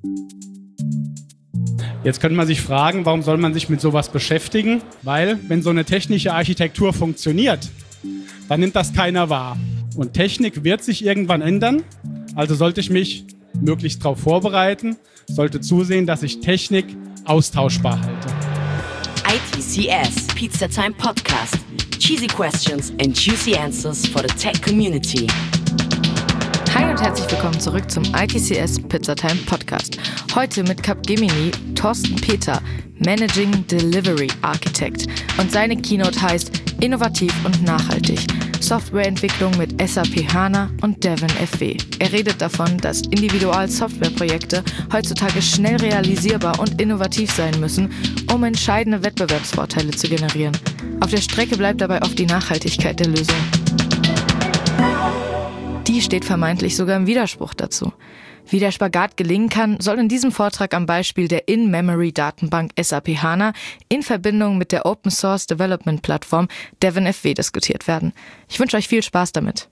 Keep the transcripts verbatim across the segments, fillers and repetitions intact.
Jetzt könnte man sich fragen, warum soll man sich mit sowas beschäftigen? Weil, wenn so eine technische Architektur funktioniert, dann nimmt das keiner wahr. Und Technik wird sich irgendwann ändern, also sollte ich mich möglichst darauf vorbereiten, sollte zusehen, dass ich Technik austauschbar halte. I T C S Pizza Time Podcast. Cheesy questions and juicy answers for the tech community. Hi und herzlich willkommen zurück zum I T C S Pizza Time Podcast. Heute mit Capgemini Thorsten Peter, Managing Delivery Architect. Und seine Keynote heißt Innovativ und nachhaltig. Softwareentwicklung mit S A P HANA und Devon F W. Er redet davon, dass Individual-Softwareprojekte heutzutage schnell realisierbar und innovativ sein müssen, um entscheidende Wettbewerbsvorteile zu generieren. Auf der Strecke bleibt dabei oft die Nachhaltigkeit der Lösung. Die steht vermeintlich sogar im Widerspruch dazu. Wie der Spagat gelingen kann, soll in diesem Vortrag am Beispiel der In-Memory-Datenbank S A P HANA in Verbindung mit der Open-Source-Development-Plattform Devon F W diskutiert werden. Ich wünsche euch viel Spaß damit.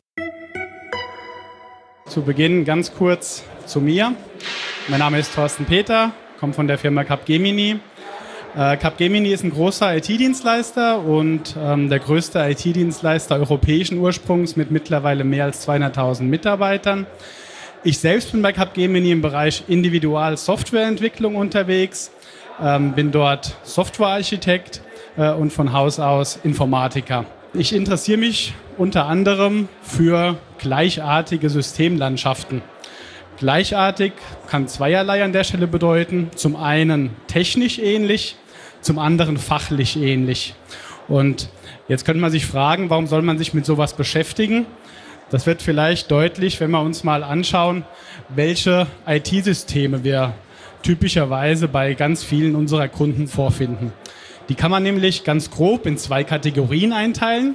Zu Beginn ganz kurz zu mir. Mein Name ist Thorsten Peter, komme von der Firma Capgemini. Äh, Capgemini ist ein großer I T-Dienstleister und ähm, der größte I T-Dienstleister europäischen Ursprungs mit mittlerweile mehr als zweihunderttausend Mitarbeitern. Ich selbst bin bei Capgemini im Bereich Individual-Softwareentwicklung unterwegs, ähm, bin dort Softwarearchitekt äh, und von Haus aus Informatiker. Ich interessiere mich unter anderem für gleichartige Systemlandschaften. Gleichartig kann zweierlei an der Stelle bedeuten. Zum einen technisch ähnlich, zum anderen fachlich ähnlich. Und jetzt könnte man sich fragen, warum soll man sich mit sowas beschäftigen? Das wird vielleicht deutlich, wenn wir uns mal anschauen, welche I T-Systeme wir typischerweise bei ganz vielen unserer Kunden vorfinden. Die kann man nämlich ganz grob in zwei Kategorien einteilen.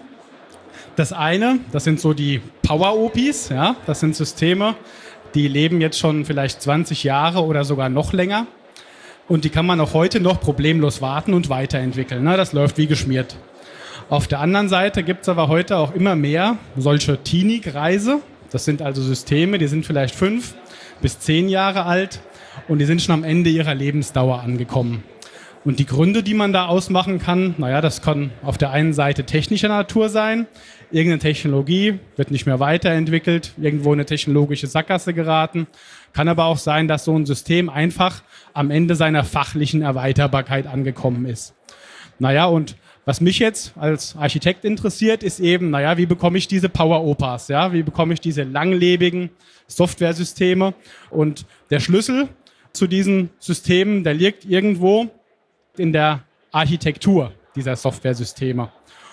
Das eine, das sind so die Power-O Ps, ja, das sind Systeme, die leben jetzt schon vielleicht zwanzig Jahre oder sogar noch länger. Und die kann man auch heute noch problemlos warten und weiterentwickeln. Na, das läuft wie geschmiert. Auf der anderen Seite gibt es aber heute auch immer mehr solche Teenie-Kreise. Das sind also Systeme, die sind vielleicht fünf bis zehn Jahre alt und die sind schon am Ende ihrer Lebensdauer angekommen. Und die Gründe, die man da ausmachen kann, naja, das kann auf der einen Seite technischer Natur sein. Irgendeine Technologie wird nicht mehr weiterentwickelt, irgendwo in eine technologische Sackgasse geraten. Kann aber auch sein, dass so ein System einfach am Ende seiner fachlichen Erweiterbarkeit angekommen ist. Naja, und was mich jetzt als Architekt interessiert, ist eben, naja, wie bekomme ich diese Power-O Ps, ja? Wie bekomme ich diese langlebigen Softwaresysteme? Und der Schlüssel zu diesen Systemen, der liegt irgendwo in der Architektur dieser Softwaresysteme.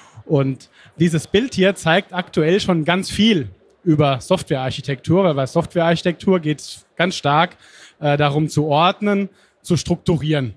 Und dieses Bild hier zeigt aktuell schon ganz viel über Softwarearchitektur, weil bei Softwarearchitektur geht es ganz stark äh, darum zu ordnen, zu strukturieren.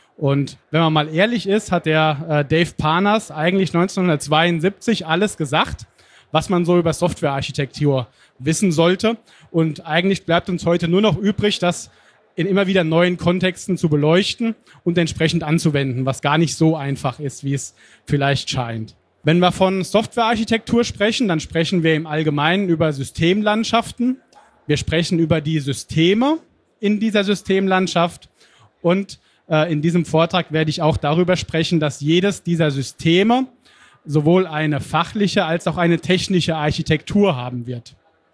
Und wenn man mal ehrlich ist, hat der äh, Dave Parnas eigentlich neunzehnhundertzweiundsiebzig alles gesagt, was man so über Softwarearchitektur wissen sollte. Und eigentlich bleibt uns heute nur noch übrig, das in immer wieder neuen Kontexten zu beleuchten und entsprechend anzuwenden, was gar nicht so einfach ist, wie es vielleicht scheint. Wenn wir von Softwarearchitektur sprechen, dann sprechen wir im Allgemeinen über Systemlandschaften. Wir sprechen über die Systeme in dieser Systemlandschaft und in diesem Vortrag werde ich auch darüber sprechen, dass jedes dieser Systeme sowohl eine fachliche als auch eine technische Architektur haben wird.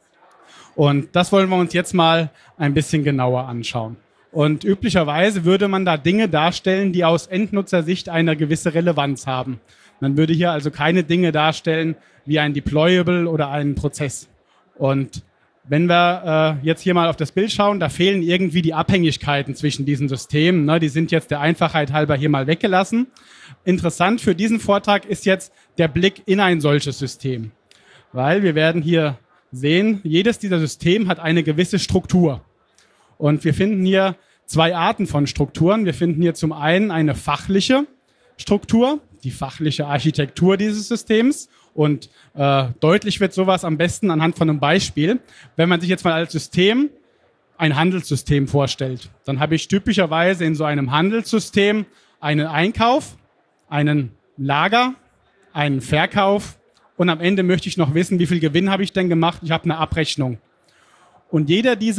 Und das wollen wir uns jetzt mal ein bisschen genauer anschauen. Und üblicherweise würde man da Dinge darstellen, die aus Endnutzersicht eine gewisse Relevanz haben. Man würde hier also keine Dinge darstellen wie ein Deployable oder einen Prozess. Und wenn wir äh, jetzt hier mal auf das Bild schauen, da fehlen irgendwie die Abhängigkeiten zwischen diesen Systemen. Ne? Die sind jetzt der Einfachheit halber hier mal weggelassen. Interessant für diesen Vortrag ist jetzt der Blick in ein solches System. Weil wir werden hier sehen, jedes dieser Systeme hat eine gewisse Struktur. Und wir finden hier zwei Arten von Strukturen. Wir finden hier zum einen eine fachliche Struktur, die fachliche Architektur dieses Systems. Und äh, deutlich wird sowas am besten anhand von einem Beispiel. Wenn man sich jetzt mal als System ein Handelssystem vorstellt, dann habe ich typischerweise in so einem Handelssystem einen Einkauf, einen Lager, einen Verkauf und am Ende möchte ich noch wissen, wie viel Gewinn habe ich denn gemacht? Ich habe eine Abrechnung. Und jeder dieser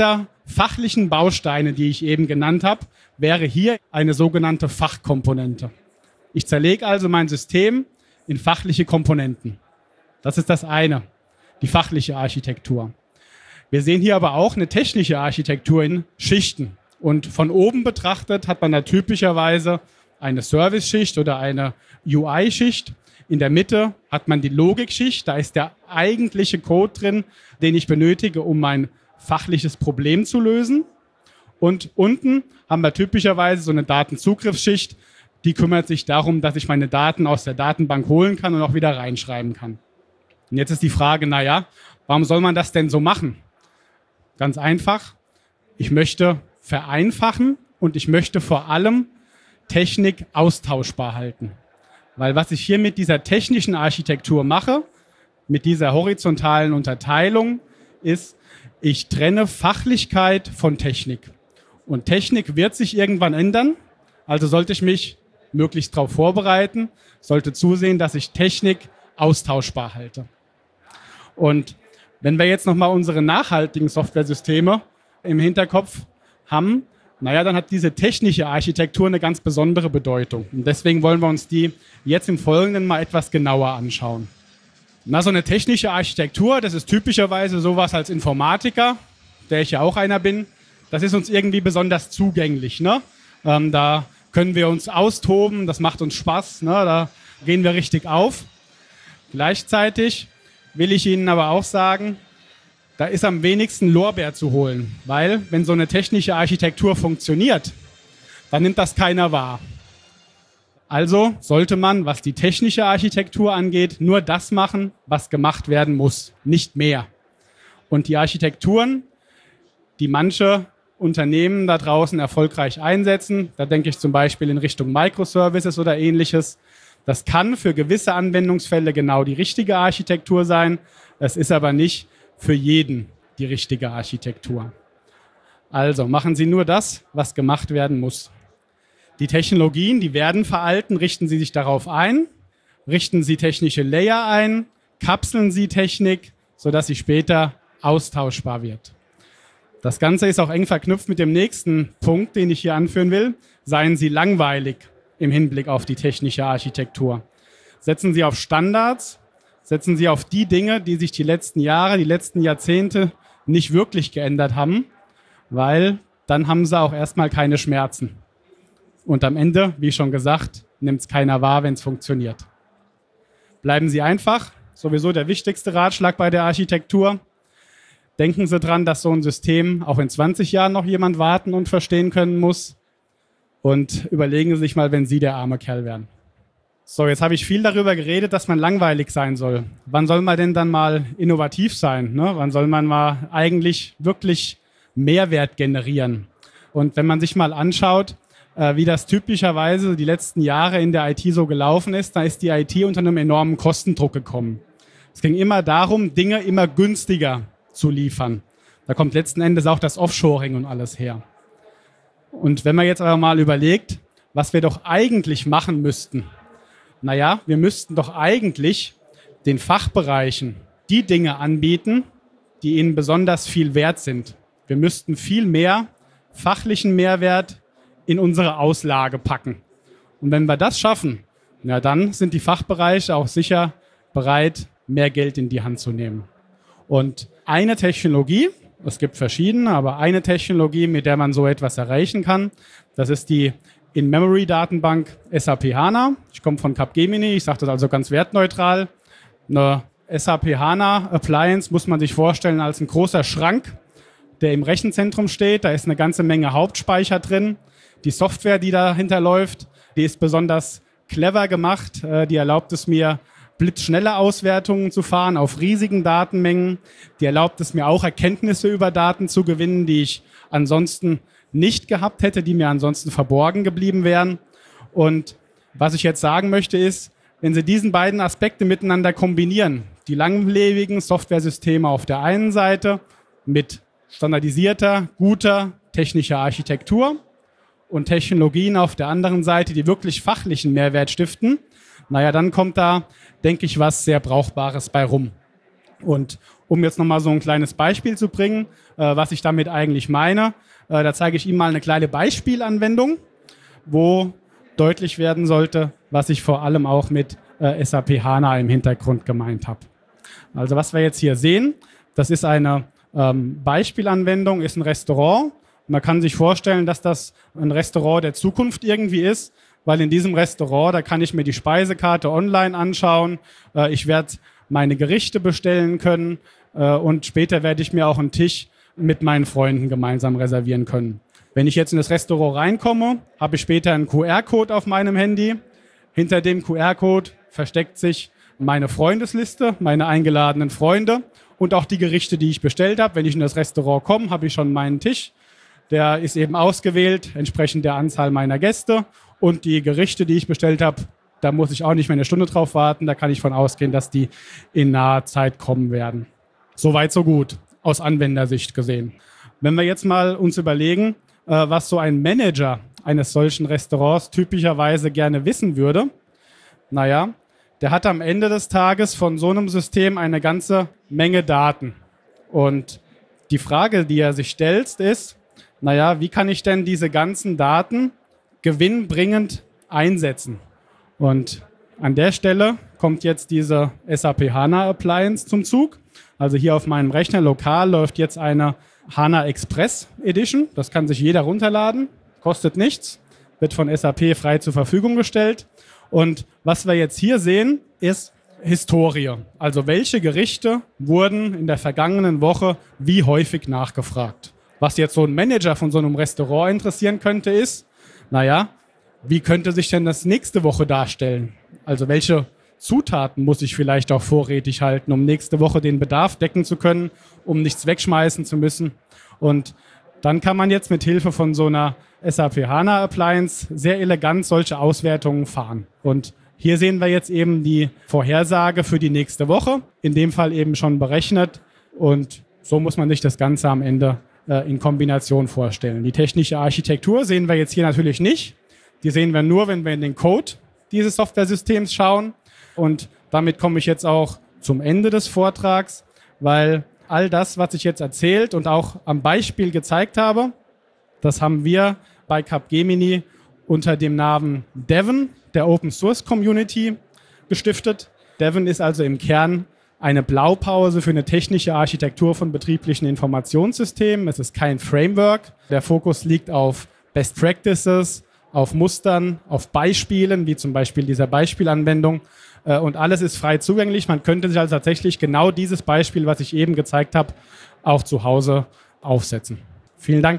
fachlichen Bausteine, die ich eben genannt habe, wäre hier eine sogenannte Fachkomponente. Ich zerlege also mein System in fachliche Komponenten. Das ist das eine, die fachliche Architektur. Wir sehen hier aber auch eine technische Architektur in Schichten. Und von oben betrachtet hat man da typischerweise eine Service-Schicht oder eine U I-Schicht. In der Mitte hat man die Logikschicht, da ist der eigentliche Code drin, den ich benötige, um mein fachliches Problem zu lösen. Und unten haben wir typischerweise so eine Datenzugriffsschicht, die kümmert sich darum, dass ich meine Daten aus der Datenbank holen kann und auch wieder reinschreiben kann. Und jetzt ist die Frage, naja, warum soll man das denn so machen? Ganz einfach, ich möchte vereinfachen und ich möchte vor allem Technik austauschbar halten. Weil was ich hier mit dieser technischen Architektur mache, mit dieser horizontalen Unterteilung, ist, ich trenne Fachlichkeit von Technik. Und Technik wird sich irgendwann ändern, also sollte ich mich möglichst darauf vorbereiten, sollte zusehen, dass ich Technik austauschbar halte. Und wenn wir jetzt nochmal unsere nachhaltigen Softwaresysteme im Hinterkopf haben, naja, dann hat diese technische Architektur eine ganz besondere Bedeutung. Und deswegen wollen wir uns die jetzt im Folgenden mal etwas genauer anschauen. Na, so eine technische Architektur, das ist typischerweise sowas als Informatiker, der ich ja auch einer bin, das ist uns irgendwie besonders zugänglich, ne? Ähm, da können wir uns austoben, das macht uns Spaß, ne? Da gehen wir richtig auf. Gleichzeitig will ich Ihnen aber auch sagen, da ist am wenigsten Lorbeer zu holen, weil wenn so eine technische Architektur funktioniert, dann nimmt das keiner wahr. Also sollte man, was die technische Architektur angeht, nur das machen, was gemacht werden muss, nicht mehr. Und die Architekturen, die manche Unternehmen da draußen erfolgreich einsetzen, da denke ich zum Beispiel in Richtung Microservices oder ähnliches, das kann für gewisse Anwendungsfälle genau die richtige Architektur sein, es ist aber nicht für jeden die richtige Architektur. Also machen Sie nur das, was gemacht werden muss. Die Technologien, die werden veralten, richten Sie sich darauf ein, richten Sie technische Layer ein, kapseln Sie Technik, sodass sie später austauschbar wird. Das Ganze ist auch eng verknüpft mit dem nächsten Punkt, den ich hier anführen will. Seien Sie langweilig im Hinblick auf die technische Architektur. Setzen Sie auf Standards, setzen Sie auf die Dinge, die sich die letzten Jahre, die letzten Jahrzehnte nicht wirklich geändert haben, weil dann haben Sie auch erstmal keine Schmerzen. Und am Ende, wie schon gesagt, nimmt es keiner wahr, wenn es funktioniert. Bleiben Sie einfach, sowieso der wichtigste Ratschlag bei der Architektur. Denken Sie dran, dass so ein System auch in zwanzig Jahren noch jemand warten und verstehen können muss. Und überlegen Sie sich mal, wenn Sie der arme Kerl wären. So, jetzt habe ich viel darüber geredet, dass man langweilig sein soll. Wann soll man denn dann mal innovativ sein? Ne? Wann soll man mal eigentlich wirklich Mehrwert generieren? Und wenn man sich mal anschaut, äh, wie das typischerweise die letzten Jahre in der I T so gelaufen ist, da ist die I T unter einem enormen Kostendruck gekommen. Es ging immer darum, Dinge immer günstiger zu liefern. Da kommt letzten Endes auch das Offshoring und alles her. Und wenn man jetzt aber mal überlegt, was wir doch eigentlich machen müssten, naja, wir müssten doch eigentlich den Fachbereichen die Dinge anbieten, die ihnen besonders viel wert sind. Wir müssten viel mehr fachlichen Mehrwert in unsere Auslage packen. Und wenn wir das schaffen, na dann sind die Fachbereiche auch sicher bereit, mehr Geld in die Hand zu nehmen. Und eine Technologie, es gibt verschiedene, aber eine Technologie, mit der man so etwas erreichen kann, das ist die In-Memory-Datenbank S A P HANA. Ich komme von Capgemini, ich sage das also ganz wertneutral. Eine S A P HANA-Appliance muss man sich vorstellen als ein großer Schrank, der im Rechenzentrum steht. Da ist eine ganze Menge Hauptspeicher drin. Die Software, die dahinter läuft, die ist besonders clever gemacht. Die erlaubt es mir, blitzschnelle Auswertungen zu fahren auf riesigen Datenmengen. Die erlaubt es mir auch, Erkenntnisse über Daten zu gewinnen, die ich ansonsten nicht gehabt hätte, die mir ansonsten verborgen geblieben wären. Und was ich jetzt sagen möchte ist, wenn Sie diesen beiden Aspekte miteinander kombinieren, die langlebigen Softwaresysteme auf der einen Seite mit standardisierter, guter technischer Architektur und Technologien auf der anderen Seite, die wirklich fachlichen Mehrwert stiften, naja, dann kommt da, denke ich, was sehr Brauchbares bei rum. Und Um jetzt nochmal so ein kleines Beispiel zu bringen, äh, was ich damit eigentlich meine, äh, da zeige ich Ihnen mal eine kleine Beispielanwendung, wo deutlich werden sollte, was ich vor allem auch mit äh, S A P HANA im Hintergrund gemeint habe. Also was wir jetzt hier sehen, das ist eine ähm, Beispielanwendung, ist ein Restaurant. Man kann sich vorstellen, dass das ein Restaurant der Zukunft irgendwie ist, weil in diesem Restaurant, da kann ich mir die Speisekarte online anschauen, äh, ich werde meine Gerichte bestellen können äh, und später werde ich mir auch einen Tisch mit meinen Freunden gemeinsam reservieren können. Wenn ich jetzt in das Restaurant reinkomme, habe ich später einen Q R-Code auf meinem Handy. Hinter dem Q R-Code versteckt sich meine Freundesliste, meine eingeladenen Freunde und auch die Gerichte, die ich bestellt habe. Wenn ich in das Restaurant komme, habe ich schon meinen Tisch. Der ist eben ausgewählt, entsprechend der Anzahl meiner Gäste. Und die Gerichte, die ich bestellt habe, da muss ich auch nicht mehr eine Stunde drauf warten. Da kann ich von ausgehen, dass die in naher Zeit kommen werden. Soweit, so gut, aus Anwendersicht gesehen. Wenn wir jetzt mal uns überlegen, was so ein Manager eines solchen Restaurants typischerweise gerne wissen würde, naja, der hat am Ende des Tages von so einem System eine ganze Menge Daten. Und die Frage, die er sich stellt, ist, naja, wie kann ich denn diese ganzen Daten gewinnbringend einsetzen? Und an der Stelle kommt jetzt diese S A P HANA Appliance zum Zug. Also hier auf meinem Rechner lokal läuft jetzt eine HANA Express Edition. Das kann sich jeder runterladen, kostet nichts, wird von S A P frei zur Verfügung gestellt. Und was wir jetzt hier sehen, ist Historie. Also welche Gerichte wurden in der vergangenen Woche wie häufig nachgefragt. Was jetzt so ein Manager von so einem Restaurant interessieren könnte, ist, naja, wie könnte sich denn das nächste Woche darstellen? Also welche Zutaten muss ich vielleicht auch vorrätig halten, um nächste Woche den Bedarf decken zu können, um nichts wegschmeißen zu müssen. Und dann kann man jetzt mit Hilfe von so einer S A P HANA Appliance sehr elegant solche Auswertungen fahren. Und hier sehen wir jetzt eben die Vorhersage für die nächste Woche, in dem Fall eben schon berechnet. Und so muss man sich das Ganze am Ende äh, in Kombination vorstellen. Die technische Architektur sehen wir jetzt hier natürlich nicht. Die sehen wir nur, wenn wir in den Code dieses Softwaresystems schauen. Und damit komme ich jetzt auch zum Ende des Vortrags, weil all das, was ich jetzt erzählt und auch am Beispiel gezeigt habe, das haben wir bei Capgemini unter dem Namen Devon, der Open Source Community, gestiftet. Devon ist also im Kern eine Blaupause für eine technische Architektur von betrieblichen Informationssystemen. Es ist kein Framework. Der Fokus liegt auf Best Practices, auf Mustern, auf Beispielen, wie zum Beispiel dieser Beispielanwendung. Und alles ist frei zugänglich. Man könnte sich also tatsächlich genau dieses Beispiel, was ich eben gezeigt habe, auch zu Hause aufsetzen. Vielen Dank.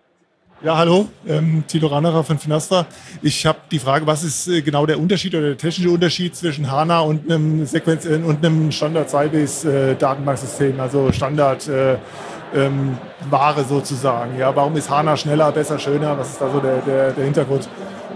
Ja, hallo, ähm, Thilo Rannerer von Finastra. Ich habe die Frage, was ist äh, genau der Unterschied oder der technische Unterschied zwischen HANA und einem Sequenz äh, und einem Standard-Sybase-Datenbanksystem, also Standard-Ware äh, ähm, sozusagen. Ja, warum ist HANA schneller, besser, schöner? Was ist da so der, der, der Hintergrund?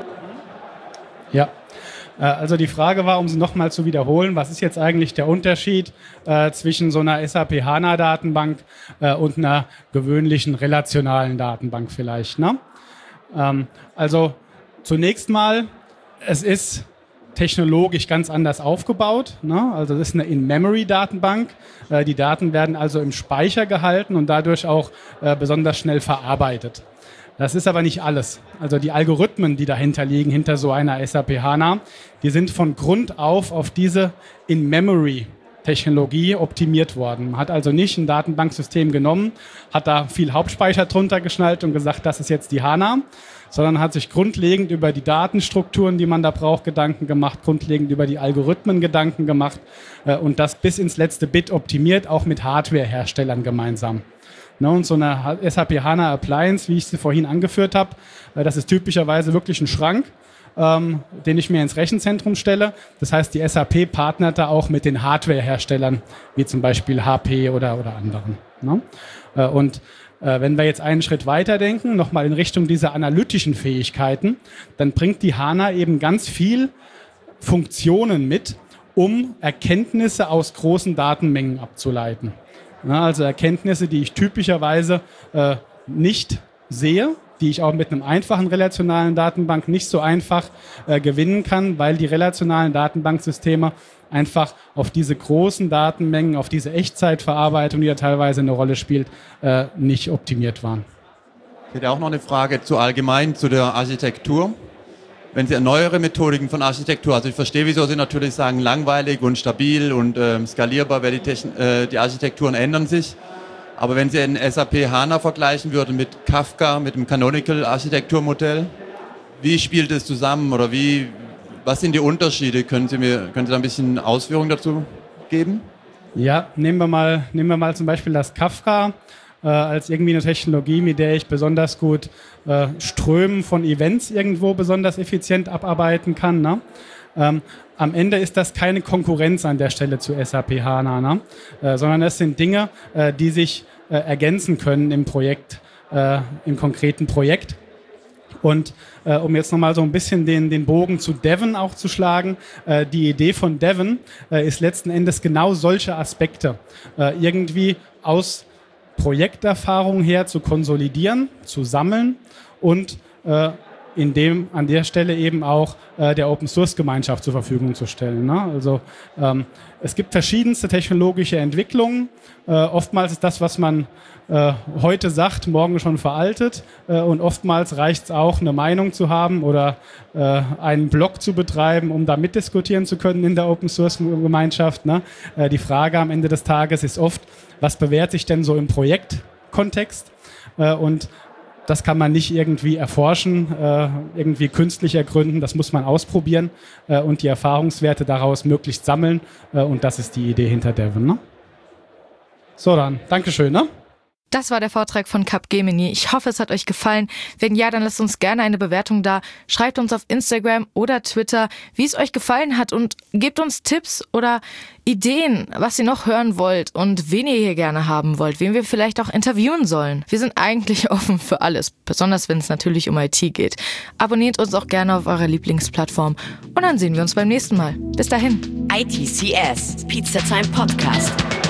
Ja. Also die Frage war, um sie nochmal zu wiederholen, was ist jetzt eigentlich der Unterschied äh, zwischen so einer S A P HANA Datenbank äh, und einer gewöhnlichen relationalen Datenbank vielleicht, ne? Ähm, also zunächst mal, es ist technologisch ganz anders aufgebaut, ne? Also das ist eine In-Memory-Datenbank. Äh, die Daten werden also im Speicher gehalten und dadurch auch äh, besonders schnell verarbeitet. Das ist aber nicht alles. Also die Algorithmen, die dahinter liegen, hinter so einer S A P HANA, die sind von Grund auf auf diese In-Memory-Technologie optimiert worden. Man hat also nicht ein Datenbanksystem genommen, hat da viel Hauptspeicher drunter geschnallt und gesagt, das ist jetzt die HANA, sondern hat sich grundlegend über die Datenstrukturen, die man da braucht, Gedanken gemacht, grundlegend über die Algorithmen Gedanken gemacht äh, und das bis ins letzte Bit optimiert, auch mit Hardware-Herstellern gemeinsam. Und so eine S A P HANA Appliance, wie ich sie vorhin angeführt habe, das ist typischerweise wirklich ein Schrank, ähm, den ich mir ins Rechenzentrum stelle. Das heißt, die S A P partnert da auch mit den Hardware-Herstellern, wie zum Beispiel H P oder, oder anderen. Ne? Äh, und äh, wenn wir jetzt einen Schritt weiter denken, nochmal in Richtung dieser analytischen Fähigkeiten, dann bringt die HANA eben ganz viel Funktionen mit, um Erkenntnisse aus großen Datenmengen abzuleiten. Ja, also Erkenntnisse, die ich typischerweise äh, nicht sehe, die ich auch mit einem einfachen relationalen Datenbank nicht so einfach äh, gewinnen kann, weil die relationalen Datenbanksysteme einfach auf diese großen Datenmengen, auf diese Echtzeitverarbeitung, die ja teilweise eine Rolle spielt, äh, nicht optimiert waren. Ich hätte auch noch eine Frage zu allgemein zu der Architektur. Wenn Sie neuere Methodiken von Architektur, also ich verstehe, wieso Sie natürlich sagen, langweilig und stabil und äh, skalierbar, weil die, Techn- äh, die Architekturen ändern sich. Aber wenn Sie ein S A P HANA vergleichen würden mit Kafka, mit dem Canonical Architekturmodell, wie spielt es zusammen oder wie, was sind die Unterschiede? Können Sie mir, können Sie da ein bisschen Ausführungen dazu geben? Ja, nehmen wir mal, nehmen wir mal zum Beispiel das Kafka. Äh, als irgendwie eine Technologie, mit der ich besonders gut äh, Strömen von Events irgendwo besonders effizient abarbeiten kann. Ne? Ähm, am Ende ist das keine Konkurrenz an der Stelle zu S A P HANA, ne? äh, sondern es sind Dinge, äh, die sich äh, ergänzen können im Projekt, äh, im konkreten Projekt. Und äh, um jetzt nochmal so ein bisschen den, den Bogen zu Devon auch zu schlagen, äh, die Idee von Devon äh, ist letzten Endes genau solche Aspekte äh, irgendwie aus Projekterfahrung her zu konsolidieren, zu sammeln und äh, in dem, an der Stelle eben auch äh, der Open-Source-Gemeinschaft zur Verfügung zu stellen. Ne? Also ähm, es gibt verschiedenste technologische Entwicklungen. Äh, oftmals ist das, was man äh, heute sagt, morgen schon veraltet. Äh, und oftmals reicht es auch, eine Meinung zu haben oder äh, einen Blog zu betreiben, um da mitdiskutieren zu können in der Open-Source-Gemeinschaft. Ne? Äh, die Frage am Ende des Tages ist oft, was bewährt sich denn so im Projektkontext? Äh, und das kann man nicht irgendwie erforschen, äh, irgendwie künstlich ergründen. Das muss man ausprobieren äh, und die Erfahrungswerte daraus möglichst sammeln. Äh, und das ist die Idee hinter Devon. Ne? So dann, Dankeschön. Ne? Das war der Vortrag von Capgemini. Ich hoffe, es hat euch gefallen. Wenn ja, dann lasst uns gerne eine Bewertung da. Schreibt uns auf Instagram oder Twitter, wie es euch gefallen hat und gebt uns Tipps oder Ideen, was ihr noch hören wollt und wen ihr hier gerne haben wollt, wen wir vielleicht auch interviewen sollen. Wir sind eigentlich offen für alles, besonders wenn es natürlich um I T geht. Abonniert uns auch gerne auf eurer Lieblingsplattform und dann sehen wir uns beim nächsten Mal. Bis dahin. I T C S, Pizza Time Podcast.